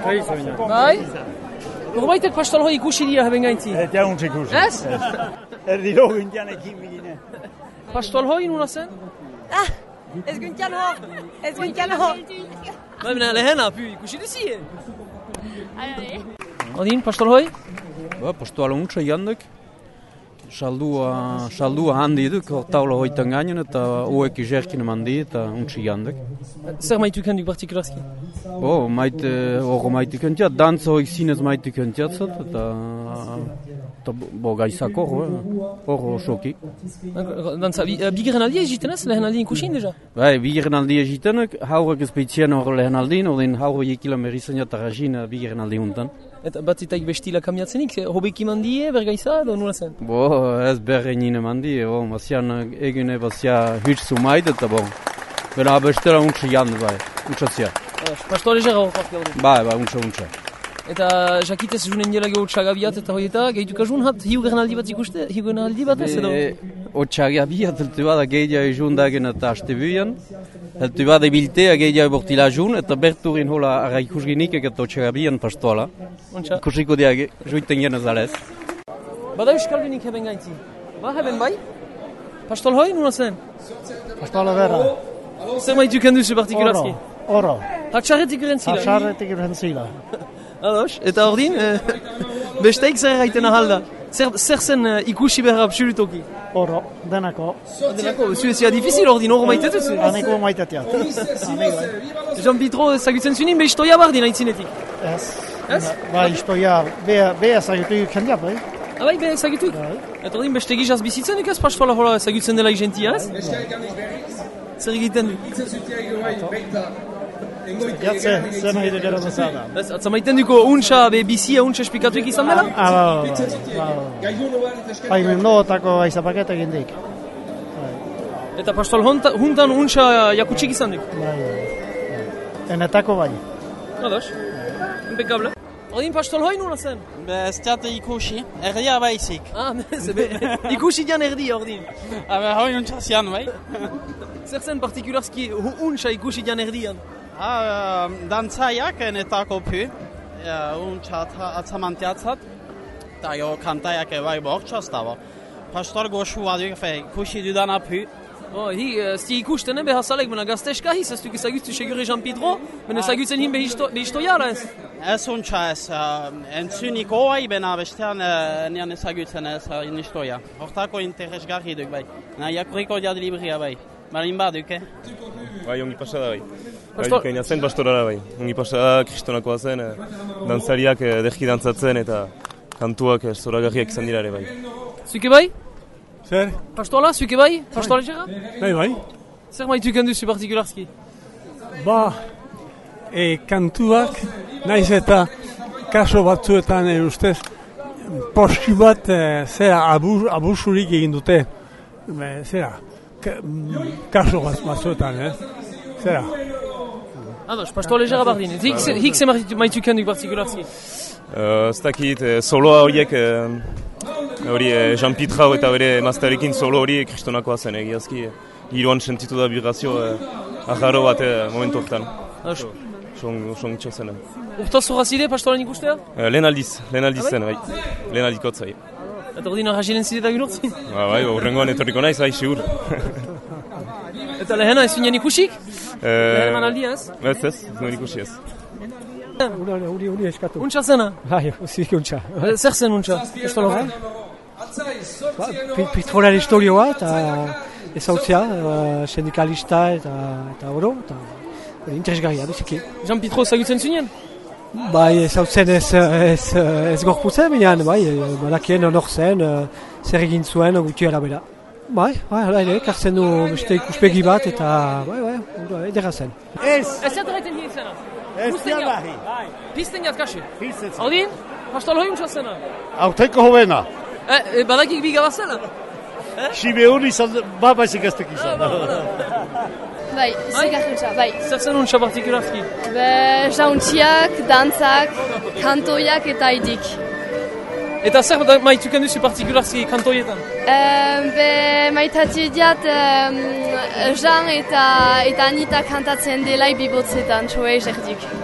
Bai? Norbaitek pastor hoi ikusi dira heben gaintzi? Eta untz ikusi. Ez? Erdi logu indianekin begine. Pastor hoi nuna zen? Ez guntian hor. Baina lehena, ikusi duzi, Odin, pastor hoi? Pastoala untsa jandek. Saldua handi duk, taula hoitan gainen eta oek izerkin handi eta untsi jandek. Zer maitu kenduk partikularski? Maitu kentiat, dantza hoik zinez maitu kentiat zat, eta gaizako hor soki. Dantza, bigeren aldi egiten ez, lehen aldi ikusin deja? Bai, bigeren aldi egitenek, haurek ezpeitzien hor lehen aldin, odin hauro jekilan berrizan jatarrazin bigeren aldi untan. Eta bat eta bestila kamiatzenik, hobeki mandie, bergaiza, edo nula zen? Ez berrenine mandie, bazian egune bazia hitzu maid, eta bera bestela untsa jand, untsatzia. Pastore jera hor parki hori? Bai, untsa. Eta jakitez junen dela geho txagabiat eta hoieta, gehituk ajun hat, hiugaren aldi bat ikuste, hiugaren aldi bat ez edo? Txagabiat heltu bada gehia ejun dagen eta haste buian, heltu bada biltea gehia ebortila ajun, eta berturin hola ara ikusginik eta txagabian pastoala. Ikusiko diage, juiten genaz alez. Bada euskalbinik heben gaintzi? Heben bai? Pastol hoi, nuna zen? Pastoala berra. Zer maitu kenduzu partikularski? Oro. Hatxarretik urentzila? Hatxarretik urentzila. Ados, eta ordin, besteik zer erraiten ahalda? Zer zen ikusi behar absolutoki? Oro, denako. Denako, zuezia difizil ordin, hor maitetuzu? Aneko maitetiat. Jean Pitro zagutzen zunin, be istoia bardin aitzinetik? Ez. Ba, istoia, beha zagutu kendiat, bai? Bai, beha zagutuk? Eta ordin, beste gizaz bizitzen ez pastoala hola zagutzen dela igentia, ez? Zer egiten du? Jatze, zer nahi du gero bezala. Atza maiten duko untsa, bizia untsa esplikatuik izan dela? Bai, mendootako aizapaketa egindik. Eta pastoal huntan untsa jakutsik izan duk? Bai. Enetako bai. Ados, impecable. Odin pastoal hoi nuna zen? Ez teate ikusi, erdia baizik. Ikusi dian erdia ordin? Hoi untsa zian, bai. Zer zen partikularski untsa ikusi dian erdian? Dantzaiak enetako pu, untsa atzamantiatzat, eta kantaiak bai bortxaz dabo. Pastor goxu aduk, ikusi dudana pu. Zi ikusten behar zalek, mena gazteska hiz, ez duk ezagutzu segure Jean Pitro, mena ezagutzen hin behistoiara ez? Ez untsa ez, entzunik oai, bena bestean nian ezagutzen ez inistoia. Hortako interesgarri duk bai, jakuriko diad libria bai. Balin baduk, Bai, ongi pasada bai. Bai, zen pastorara bai. Ongi pasada, kristonakoa zen, dantzariak derki dantzatzen eta kantuak zoragarriak izan dira ere bai. Zuke bai? Zer? Pastoala, zuke bai? Pastoala txera? Bai. Zer maitu kenduzu partikularski? Kantuak, naiz eta kaso batzuetan ustez, poski bat abusurik egin dute. Kaso batzuetan, Zera. Ados, pastoale jara bardin. Hik ze maitu kenduk partikularski? Ez dakit, soloa horiek, Jean Pitrau eta bere mazterekin solo hori kristonakoa zen egiazki. Giroan sentitu da vibrazio ajarro bat momentu hortan. Son txazen. Urtaz zorrazide pastoalen ikustea? Lehen aldiz zen, bai. Lehen aldikotza, bai. Eta ordin arrazinen zidetak gilurtzi? Bai, urrengoan etorriko naiz, bai, sigur. Eta lehena ez zinen ikusik? Lehen manaldia ez? Ez nuen ikusi ez. Uri eskatu. Untsa zena? Bai, uzik untsa. Zer zen untsa? Estoloa? Pitroaren historioa eta ezautzea, sindikalista eta oro, eta interesgarria biziki. Jean Pitro zagutzen zinen? Bai, ezautzen ez gorputzen, binean, bai, badakien nor zen, zer egin zuen gutu arabera. Bai, hala ere, kartzen du beste ikuspegi bat eta, bai, edera zen. Ez jatorreiten hien zena? Ez diabarri. Pisten jat kaxe? Odin, pastoal hoi untsa zena? Aurteko hobena. Badakik biga bat zena? Sibeun izan, baizik ez tek izan. Bai, zigarruntza, bai. Zer zen untsa partikularski? Jauntziak, dantzak, kantoiak eta idik. Eta zer maituken duzu partikularski kantoietan? Maitati diat Jean eta Anita kantatzen delai bibotzetan, txoe jerdik.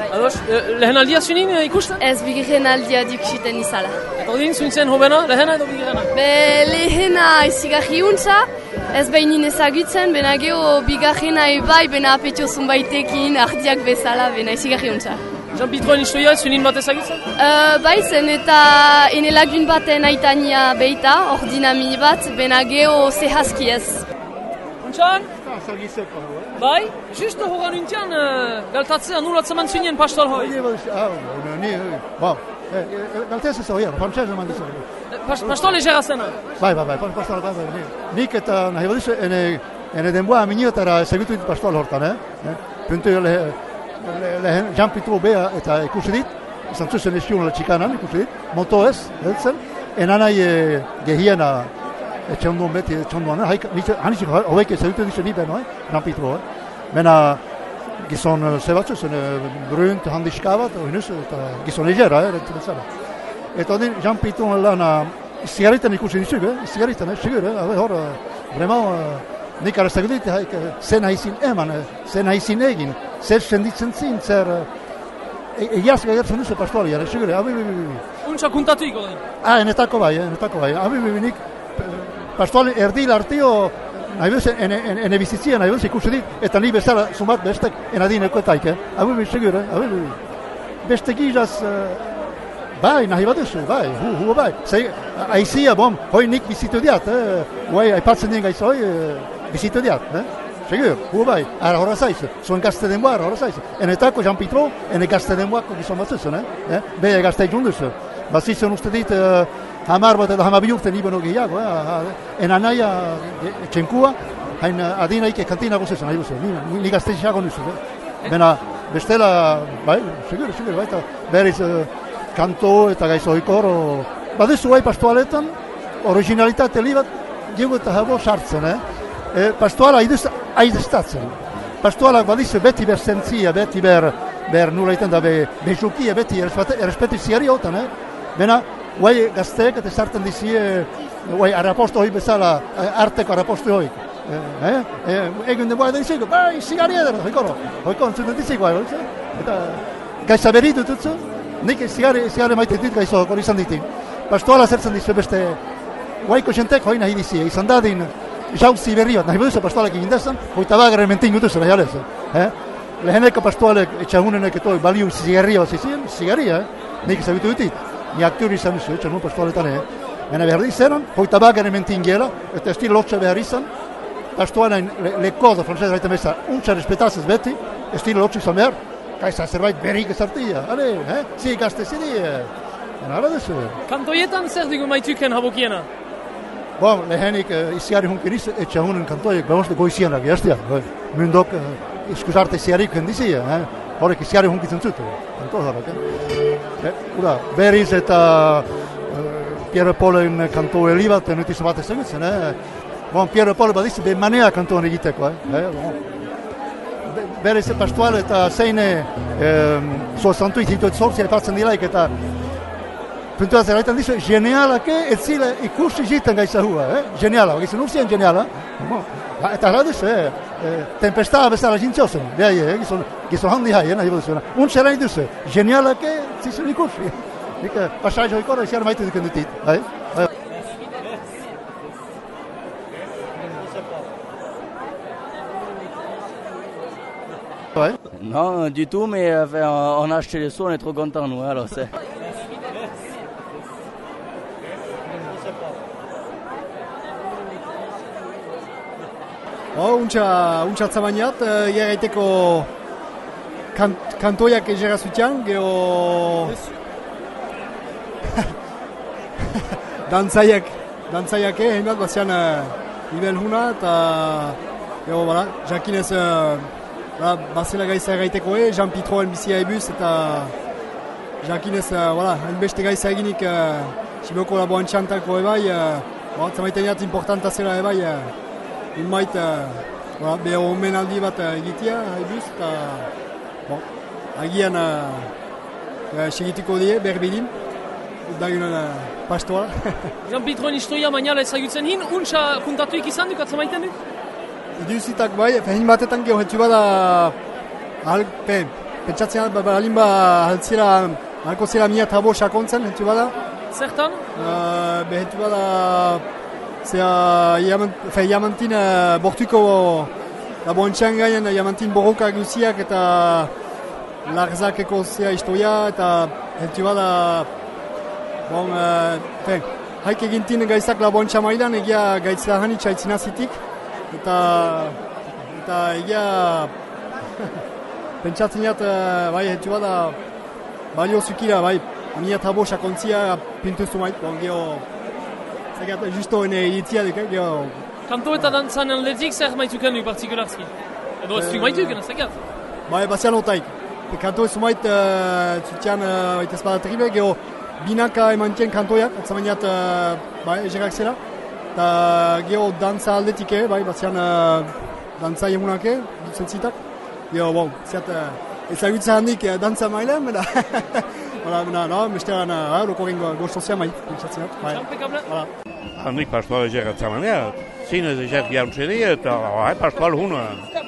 Ados, lehen aldia zunin ikusten? Ez bigarren aldia duksiten izala. Eta odin, zuintzen hobena, lehena edo bigarrena? Lehena izigarri untza, ez behinin ezagutzen, bena geho bigarrena ebai, bena apetio zunbaitekin, ardiak bezala, bena izigarri untza. Jean-Pitroen historia, zunin bat ezagutzen? Bai zen eta ene lagun baten aitania beita, hor dinami bat, bena geho zehazki ez. Untxan? Bai, justo horan untian, galtatzea nulatzen man zunien pastoal hoi. Galtatzea ez hori, frantzese man dizu. Pastoal egera zena? Bai, pastoal, bai. Nik eta nahi badizu, ene denboa aminiotara ezagutu dit pastoal hortan, puntu lehen Jean-Pitro bea eta ikusi dit, izan zuzen eskiun txikanan ikusi dit, moto ez, zen, enanai gehiena etxondon beti, etxondon, hanik hobeik ezagutu dizu ni beno, Jean-Pitro, Mena gizon zebatzu, zen brunt, handiska bat, eta gizon egera, rentu bezala. Eta odin Jean-Pitro lana zigarritan ikusi dizu, zigarritan, sigur, hor, vraiment, nik arreztagut dit, zen haizin eman, zen haizin egin, zer senditzen zin, zer egiazka gertzen duzu pastoalian, sigur, abi. Untsa kuntatuiko den? Enetako bai, abi nik pastoali erdil artio, nahi bez, ene bizitzia nahi bez ikusi dit, eta ni bezala zumat bestek enadineko etaik, abi, sigur, abi. Beste gizaz, bai, nahi bat duzu, bai, hu bai. Aizia, hoi nik bizitu diat, guai, aipatzen dien gaiz hoi, bizitu diat, segur, hu bai, ara horra zaiz, zuen gazte denboa, horra zaiz. Enetako Jean-Pitro, ene gazte denboako gizon bat zuzen, beha gazte egin duzu. Bazitzen uste dit, hamar bat edo hamabi urte nibeno gehiago, enanaia txenkua, hain adinaik kantina gozezen, nahi duzu, ni gazte xago duzu, bena, bestela, bai, segur, bai, eta beriz, kanto eta gaizo ikor, baduzu bai pastoaletan, originalitate li bat, gego eta habo sartzen, pastoala aidestatzen. Pastoalak badizu beti ber zentzia, beti ber nula iten da bejukia, beti errespetu ziari hotan, bena, guai gazteek eta sartzen dizie, guai arraposto hoi bezala, arteko arraposto hoi. Egun den boa da diziko, bai, zigari eder, hoiko entzuten diziko, eta gaisa beritu tutzu, nik zigari maite dit gaizo hori izan ditin. Pastoala zertzen dizu beste, guaiko jentek hoi nahi dizie, izan dadin, jauzi berri bat, nahi baduzu pastoalek egin dezan, hoita bagaren mentin gutuzu nahi alez. Leheneko pastoalek etxagunenek eto baliu zigarria bat zizien, zigarria, nik ezagutu dutit, ni aktiori izan duzu, etxagun pastoaletan, Baina behar dizenan, hoita bagaren mentin gela, eta estil lotxe behar izan, pastoanen lekoza, frantzesa baita meza, untxa respetazez beti, estil lotxe izan behar, kaisa zerbait berrik ezartia, zi gazte zidi, ara duzu. Kantoietan zer digu maituken habokiena? Lehenik iziari hunkin iz, etxahunen kantoiek, behonzte goizianak, jaztia, mundok iskuzarte iziarik hendizia, horrek iziari hunkitzen zutu, kantozarak. Beriz eta Pierre Paulen kanto elibat, nutizu bat ezagutzen, Pierre Paul badizu bemanea kantoan egiteko, Beriz pastoal eta zeine sosantuit hintuet sortzia epatzen dilaik eta puntua zeraitan dizu, genialake ez zile ikusi jiten gaizahua, geniala, gizun urzien geniala, eta gara duzu, tempestada bezala jintzozen, gizun handi hai, nahi baduzuna, untxe nahi duzu, genialake zizun ikusi, pasai joikora iziar maite duken dutit, Non, du tout, mais on a acheté les sous, on est trop contents, nous, alors c'est... Untxa atzamaniat, gaiteko kantoiak egera zutian, geho... Dantzaiak egin bat, bazian nivel huna, eta... Geho, bala, jakinez... Bazela gaiza gaiteko Jean-Pitroen bizia ebuz, eta... Jakinez, hainbeste gaiza eginik... Siboko laboan txantako ebai, zamaiten jat importanta zela ebai, unmait, beho omenaldi bat egitea, ebuz, eta... Agian, segitiko die, berbidin, dagunan pastoa. Jean-Pitroen historia mainala ezagutzen hin, untxa kuntatuik izan duk, atzamaiten duk? Duzitak bai, fehin batetan geho hetu bada pentsatzen balin haltzera, halko zela 1005 sakontzen, hentu bada? Zertan? Hentu bada, Jamantin bortuko laboantxan gaien, Jamantin borroka guziak eta larzakeko zea historia, eta hentu bada, haik egintin gaizak laboantxa mailan, egia gaitzela hanitza itzinazitik, eta egia pentsatzen jat, hentu bada, balio zukira, 1005 sakontzia pintuzu mait, geho, justo ene iritzia duk, geho. Kanto eta dantzan aldetik zer maituken du partikularski? Edo ez du maituken, zekat? Bazian otaik. Kanto ez mait, zutian, baita espada tribe, geho, binaka emantien kantoiak, atzamaniat, egerak zela. Eta geho dantza aldetik, bazian dantza emunake, dutzen zitak. Geho, ziat, ezagutza handik dantza mailen, bera. Mestean, lokoren goztozia mai, pentsatzen dut. Impecable. Handik pastoal egerak zamanea, zinez egerak jauntxeri eta pastoal huna.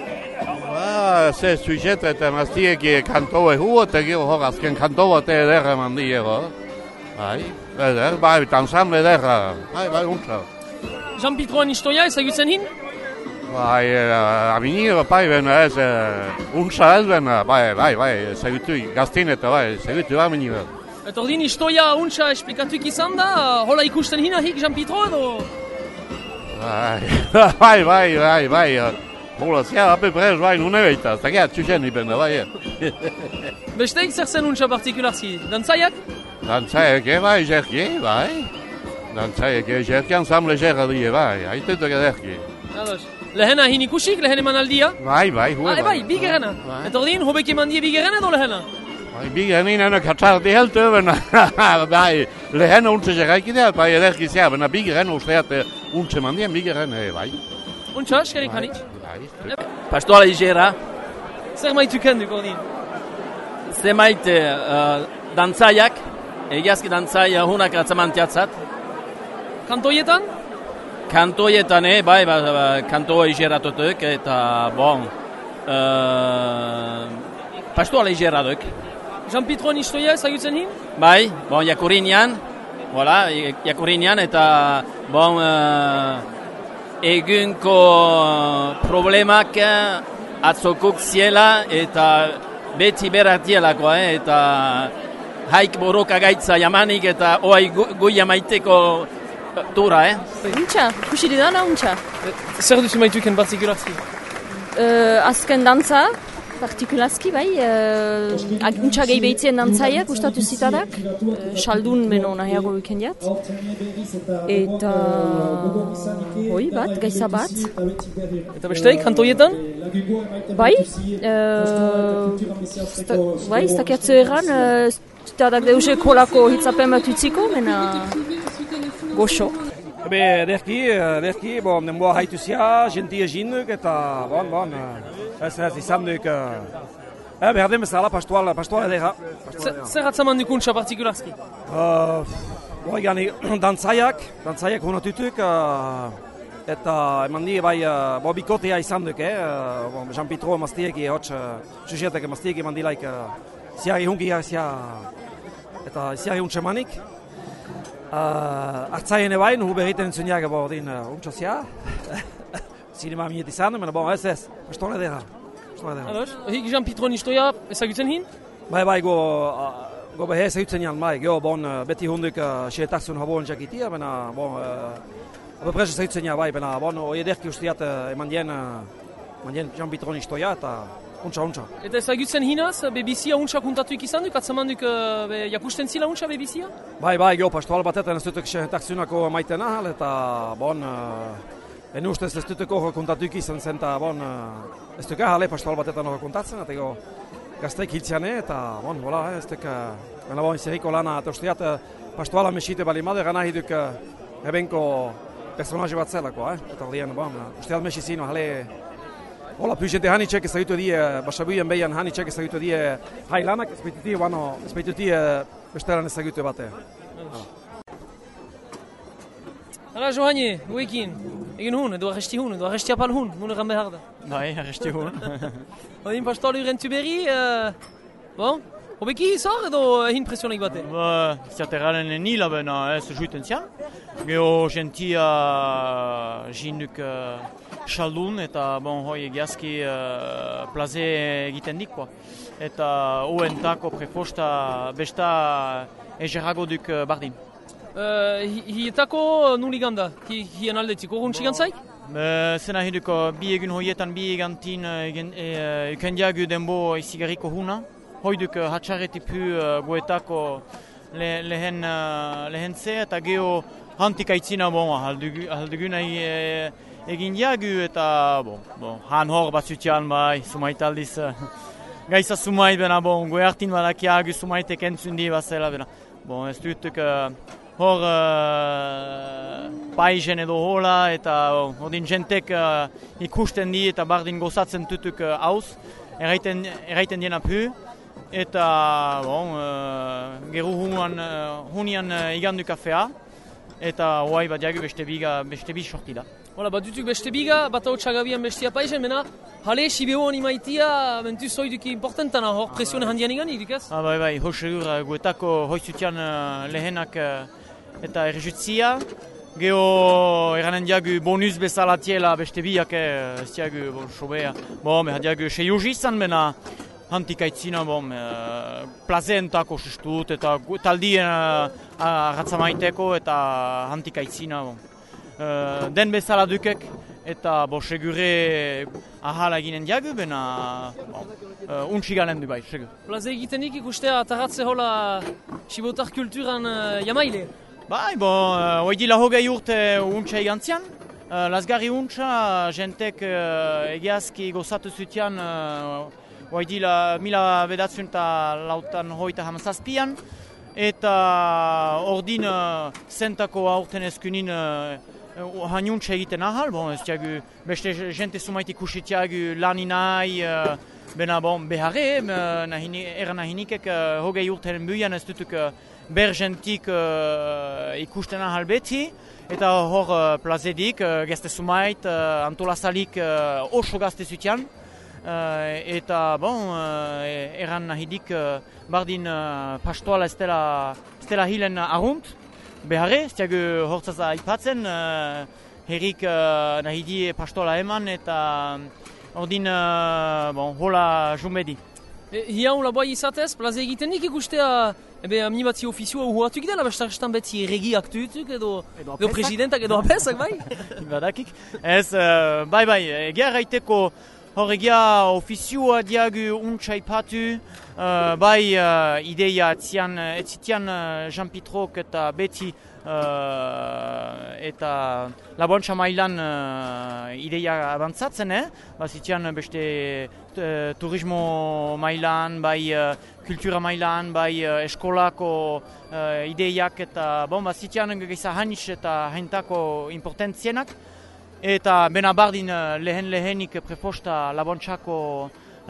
Ze sujet eta maztiek kantoa hu eta gero hor azken kantoa eta ederra mandi ego. Bai, tanzamle ederra, bai, untza. Jean-Pitroan historia ezagutzen hin? Bai, aminir, bena ez, untza ez bena, bai, ezagutu, gaztin eta bai, ezagutu aminir. Eta ordin historia untza esplikatuik izan da, hola ikusten hinahik Jean-Pitro edo? Bai, hola, zia, ape prez, bai, nune beita, eta gehat txusen ibena, bai. Besteik zer zen untza partikularski, dantzaiak? Dantzaiak, bai, jerki, bai. Dantzaiak, jerki, ansamble jerki, bai, haitetuk ederki. Lehena hin ikusik, lehen eman aldia? Bai, bai, bigerena. Eta ordin, hobek eman die bigerena edo lehena? Bai, bigerenin eno katzar di helte, bena, bai, lehena untze jerki da, bai, ederki zea, bena bigeren usteat untze mandien bigeren, bai. Untza, eskerik hanitz? Pastoala igera. Zer maituken duk ordin? Zer maite dantzaiak, egiazki dantzaia hunak atzamantiatzat. Kantoietan? Kantoietan, bai, kantoa igeratotuk, eta, pastoala igeratuk. Jean-Pitroan historia ezagutzen hin? Bai, Jakurinean, eta, egunko problemak atzokuk ziela, eta beti beratielako, eta haik borroka gaitza jamanik, eta oai gui jamaiteko tura, Untxa, kusiri dana untxa. Zer duzu maituken partikularski? Azken dantza, partikularski, bai. Untxa gehi behitzien dantzaiak, gustatu zitadak. Saldun beno nahiago ikendiat. Eta... hoi bat, gaisa bat. Eta besteik, kantoietan? Bai. Bai, ez dakiatze erran, zitadak deuse kolako hitzapen bat utziko, mena... goxo. Derki, denboa haitu zia, gentia jinduk, eta, ez izan duk, berden bezala, pastoala edera. Zer atzaman dukuntza partikularski? Dantzaiak honatutuk, eta eman di, bikotea izan duk, Jean-Pitro maztieki, sujetek maztieki eman dilaik, ziari hunki zia, eta ziari huntsemanik. Artzaien ebain, hu berriten entzuniak ordin untxozia. Zinema minet izan, mena ez, pastoala edera. Hik Jean-Pitroan historia ezagutzen hin? Bai, go behe ezagutzen jan, beti hunduk xeetarzun haboan jakitia, mena, abeprez ezagutzen jan, mena, ederki usteat eman dien Jean-Pitroan historia, eta untxa. Eta ezagutzen hinaz, bebizia untxa kuntatuik izan duk, atzaman duk jakusten zila untxa bebizia? Bai, pastoal batetan ez dutuk xeetarzunako maiten ahal, eta en ustez ez dutuk hor kuntatuik izan zen, eta ez duk ahale pastoal batetan hor kuntatzen, eta gazteik hiltzeane, eta ez duk, zerriko lana, eta usteat pastoala mesite balimade, gana hiduk ebenko personaje bat zelako, eta ordien, usteat mesizino, hale, hola, pujente hanitxek ezagutu die, basabuien behian hanitxek ezagutu die hailanak, ezpeituti besteran ezagutu bate. Hala, Johani, guekin, egin hun, edo arresti apal hun, mun egan behar da. Bai, arresti hun. Odin pastoal urentu berri, Bon, hobeki izar edo egin presionik bate? Ziaterraren nila bena ez juiten zian. Geho gentia jinduk saldun eta bon hoi egiazki plaze egiten dik. Eta hoentako preposta besta egerrago duk bardin. Hietako nuli ganda, hien aldetik, horren txigantzaik? Zena hiduko bi egun hoietan bi egantin ikendiagu denbo izigarriko huna. Hoiduk hatxarretipu goetako lehen ze eta geho hantikaitzina haldugun egin diagu eta han hor bat zutian bai, sumait aldiz gaiza sumait bena goe hartin badakiagu sumaitek entzundi bazela bena. Ez dutuk hor paizen edo hola eta odin jentek ikusten di eta bardin gozatzen tutuk hauz, erraiten diena pu. Eta geru hunian igandu kafea eta hoai bat jagu beste bi sorti da. Hola, bat dutuk beste biga, bat hau txagabian bestia paizen, mena jale sibehoan imaitia mentu zoiduki importantana hor presione handian iganik, dikaz? Bai, hor segur guetako hoizutian lehenak eta errejutzia. Geho eranen diagu bonus bezala tiela beste biak ez diagu sobea. Meha diagu seiuzi izan bena hantikaitzina plazeentako sustut eta taldien ratzamaiteko eta hantikaitzina. Den bezala dukek eta segure ahala eginen diagu, bena untxigalen du bai, segur. Plaze egitenik ikustea atarratze hola sibotar kulturan jamaile? Bai, hoidila hogei urte untxa egantzian. Lazgarri untxa, jentek egiazki gozatu zutian hoidila mila bedatzen eta lautan hoita hamazazpian. Eta ordin zentako aurten ezkunin haniuntxa egiten ahal, ez diagu beste jente sumait ikusitiagu lani nahi, bena beharre, eran nahinikek hogei urteren buian ez dutuk bergentik ikusten ahal beti, eta hor plazedik, gazte sumait, antolazalik oso gazte zutian, eta eran nahidik bardin pastoala ez dela hilen arunt, beharre, ez diagu hortzaz aipatzen, herrik nahidi pastoala eman eta ordin hola jumbedi. Hiaun laboa izatez, plaze egitenik ikustea amnibatzi ofizioa uhuatuk dela, bestarrestan beti regiak tutuk edo presidentak edo apesak, bai? Badakik. Ez, bai, egia raiteko hor egia ofizioa diagu untxaipatu, bai ideia etzitian Jean Pitrok eta beti eta labontxa mailan ideia abantzatzen, bazitian beste turismo mailan, bai kultura mailan, bai eskolako ideiak eta bazitian geza hanitz eta haintako importantzienak. Eta bena bardin lehenik preposta labontxako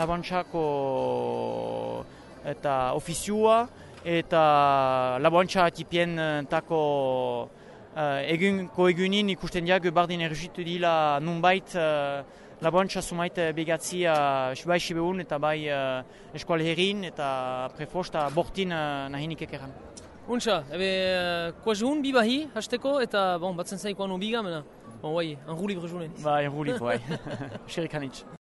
eta ofizioa eta labontxa tipien tako egunin ikusten diagu bardin erregitu dila nunbait labontxa sumait begatzia bai sibeun eta bai eskual herrin eta preposta bortin nahinik ekeran. Untxa, koazun bibahi hasteko eta batzen zaikoan obiga, mena? Bai, un roue libre journée. Bai, un roue libre, bai. Chéri Kanitz.